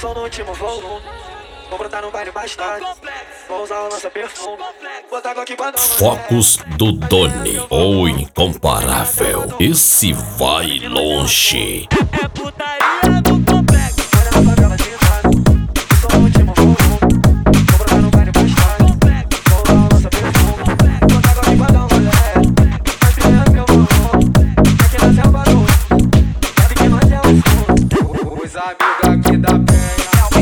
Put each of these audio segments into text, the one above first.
som no último volume. Vou brotar no baile mais tarde. Vou usar o nosso perfume. Botar água aqui pra dar uma Focos do Doni, o incomparável. Esse vai longe. É putaria no complexo. olha na favela de nada. O som no último volume. Vou brotar no baile mais tarde. Vou usar o nosso perfume. Botar água aqui pra dar uma olhada. Mas primeiro que eu vou. Aqui na selva do. Sabe que nós é o som. Os amigos aqui da penha.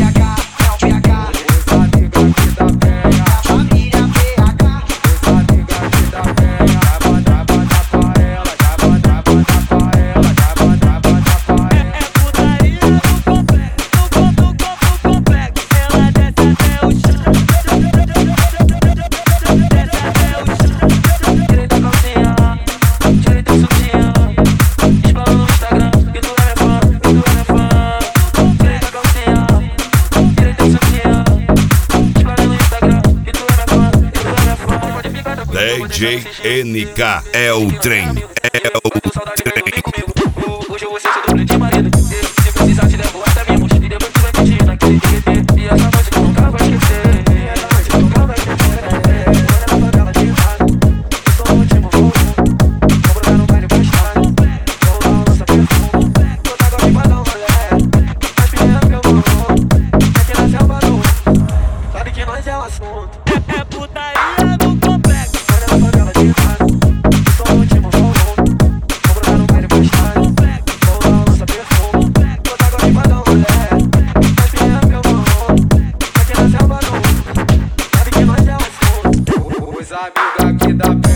DJ NK é o trem, é o trem. Hoje eu vou ser seu doble de marido. Se precisar te levo até minha mochila. E depois tu vai curtir naquele TBT. E essa noite tu nunca vai esquecer. E essa noite tu nunca vai esquecer. Olha na favela de nada. Eu sou o último volume. Vou brotar no baile mais tarde. Vou usar o nosso perfume. Botar água aqui pra dar uma olhada. Mas primeiro que eu vou. Aqui na selva do. Sabe que nós é o assunto. É putaria no complexo. olha na favela de nada. Eu sou o último volume. Vou brotar no baile mais tarde. Vou usar o nosso perfume. Botar água aqui pra dar uma olhada. Mas primeiro que eu vou. Aqui na selva do. Sabe que nós é o assunto. Os amigos aqui da penha.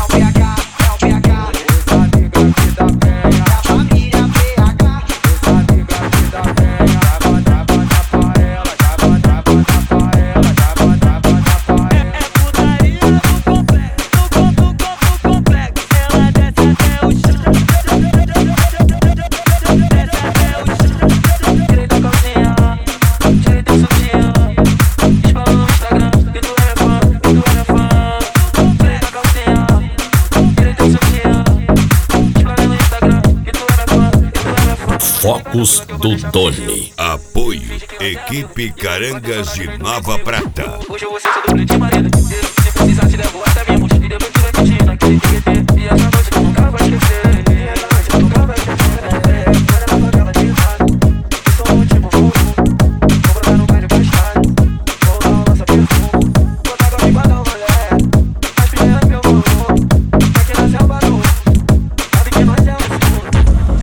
Focos do Doni. Apoio Equipe Carangas de Nova Prata. Hoje eu vou ser seu doble de marido.